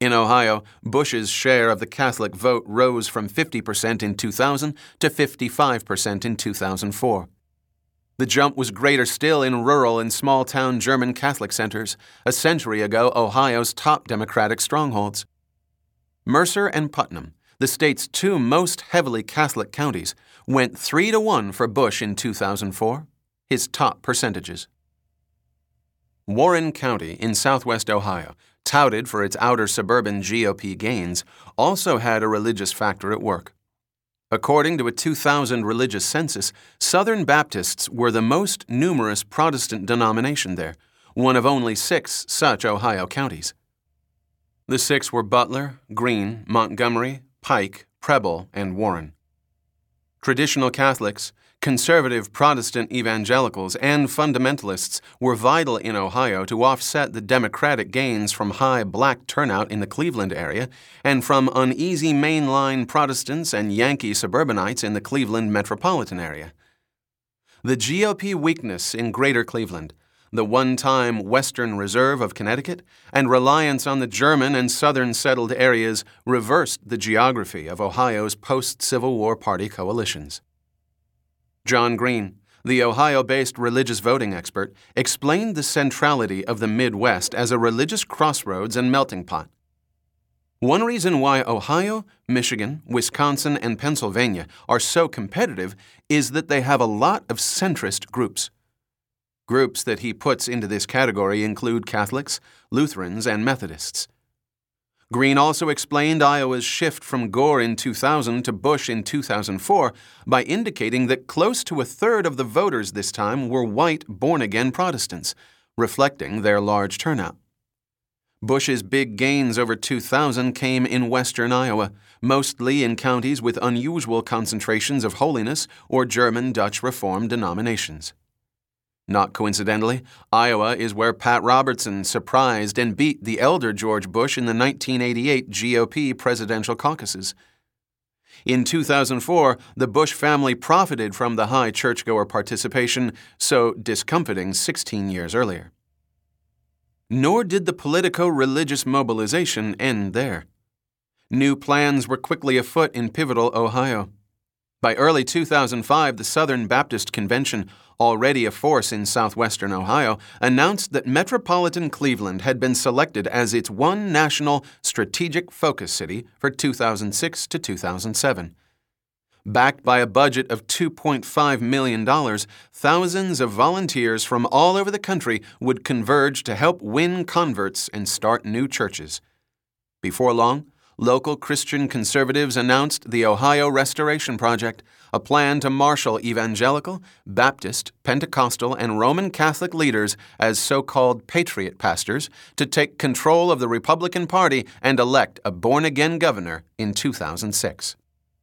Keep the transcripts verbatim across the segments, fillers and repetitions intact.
In Ohio, Bush's share of the Catholic vote rose from fifty percent in two thousand to fifty-five percent in two thousand four. The jump was greater still in rural and small-town German Catholic centers, a century ago Ohio's top Democratic strongholds. Mercer and Putnam, the state's two most heavily Catholic counties, went three to one for Bush in two thousand four, his top percentages. Warren County in southwest Ohio, touted for its outer suburban G O P gains, also had a religious factor at work. According to a two thousand religious census, Southern Baptists were the most numerous Protestant denomination there, one of only six such Ohio counties. The six were Butler, Greene, Montgomery, Pike, Preble, and Warren. Traditional Catholics, conservative Protestant evangelicals, and fundamentalists were vital in Ohio to offset the Democratic gains from high black turnout in the Cleveland area and from uneasy mainline Protestants and Yankee suburbanites in the Cleveland metropolitan area. The G O P weakness in Greater Cleveland, the one-time Western Reserve of Connecticut, and reliance on the German and Southern settled areas reversed the geography of Ohio's post-Civil War party coalitions. John Greene, the Ohio-based religious voting expert, explained the centrality of the Midwest as a religious crossroads and melting pot. One reason why Ohio, Michigan, Wisconsin, and Pennsylvania are so competitive is that they have a lot of centrist groups. Groups that he puts into this category include Catholics, Lutherans, and Methodists. Greene also explained Iowa's shift from Gore in two thousand to Bush in two thousand four by indicating that close to a third of the voters this time were white born-again Protestants, reflecting their large turnout. Bush's big gains over two thousand came in western Iowa, mostly in counties with unusual concentrations of holiness or German Dutch Reformed denominations. Not coincidentally, Iowa is where Pat Robertson surprised and beat the elder George Bush in the nineteen eighty-eight G O P presidential caucuses. In two thousand four, the Bush family profited from the high churchgoer participation, so discomfiting sixteen years earlier. Nor did the politico-religious mobilization end there. New plans were quickly afoot in pivotal Ohio. By early two thousand five, the Southern Baptist Convention, already a force in southwestern Ohio, announced that metropolitan Cleveland had been selected as its one national strategic focus city for two thousand six to two thousand seven. Backed by a budget of two point five million dollars, thousands of volunteers from all over the country would converge to help win converts and start new churches. Before long, local Christian conservatives announced the Ohio Restoration Project, a plan to marshal evangelical, Baptist, Pentecostal, and Roman Catholic leaders as so-called patriot pastors to take control of the Republican Party and elect a born-again governor in two thousand six.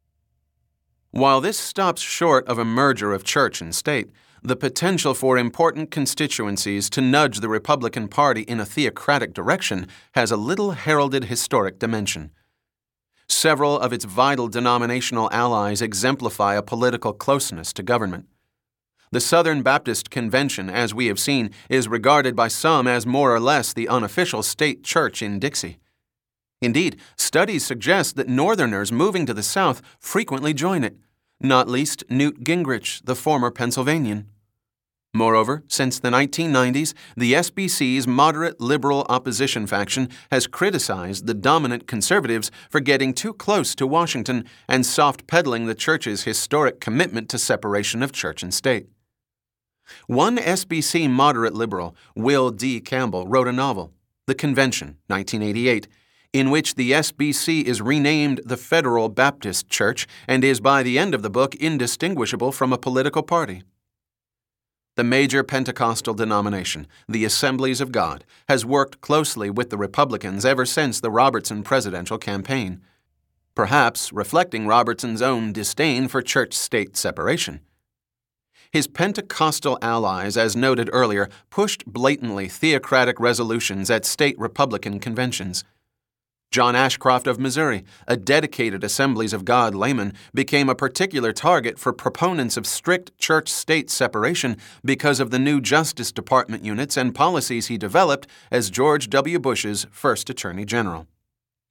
While this stops short of a merger of church and state, the potential for important constituencies to nudge the Republican Party in a theocratic direction has a little heralded historic dimension. Several of its vital denominational allies exemplify a political closeness to government. The Southern Baptist Convention, as we have seen, is regarded by some as more or less the unofficial state church in Dixie. Indeed, studies suggest that Northerners moving to the South frequently join it, not least Newt Gingrich, the former Pennsylvanian. Moreover, since the nineteen nineties, the S B C's moderate liberal opposition faction has criticized the dominant conservatives for getting too close to Washington and soft-pedaling the church's historic commitment to separation of church and state. One S B C moderate liberal, Will D. Campbell, wrote a novel, The Convention, nineteen eighty-eight, in which the S B C is renamed the Federal Baptist Church and is by the end of the book indistinguishable from a political party. The major Pentecostal denomination, the Assemblies of God, has worked closely with the Republicans ever since the Robertson presidential campaign, perhaps reflecting Robertson's own disdain for church-state separation. His Pentecostal allies, as noted earlier, pushed blatantly theocratic resolutions at state Republican conventions. John Ashcroft of Missouri, a dedicated Assemblies of God layman, became a particular target for proponents of strict church-state separation because of the new Justice Department units and policies he developed as George W. Bush's first Attorney General.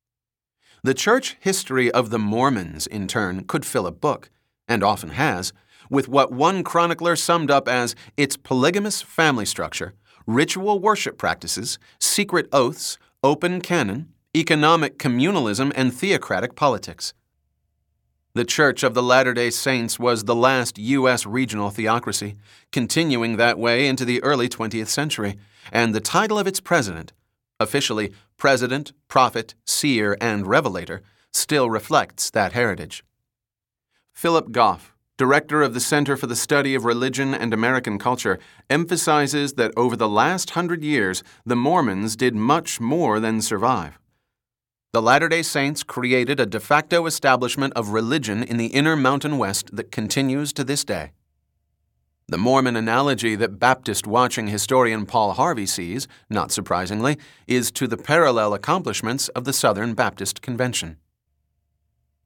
The church history of the Mormons, in turn, could fill a book, and often has, with what one chronicler summed up as its polygamous family structure, ritual worship practices, secret oaths, open canon, economic communalism, and theocratic politics. The Church of the Latter-day Saints was the last U S regional theocracy, continuing that way into the early twentieth century, and the title of its president, officially President, Prophet, Seer, and Revelator, still reflects that heritage. Philip Goff, director of the Center for the Study of Religion and American Culture, emphasizes that over the last hundred years, the Mormons did much more than survive. The Latter-day Saints created a de facto establishment of religion in the inner Mountain West that continues to this day. The Mormon analogy that Baptist-watching historian Paul Harvey sees, not surprisingly, is to the parallel accomplishments of the Southern Baptist Convention.